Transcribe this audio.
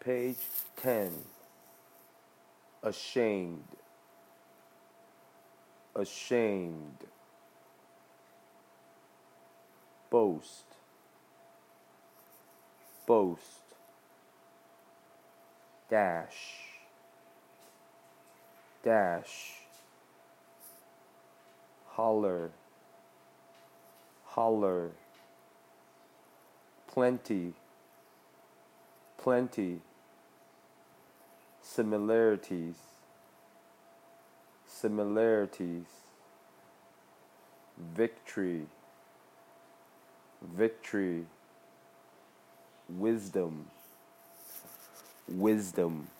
Page 10. Ashamed. Ashamed. Boast. Boast. Dash. Dash. Holler. Holler. Plenty. Plenty. Similarities. Similarities. Victory. Victory. Wisdom. Wisdom.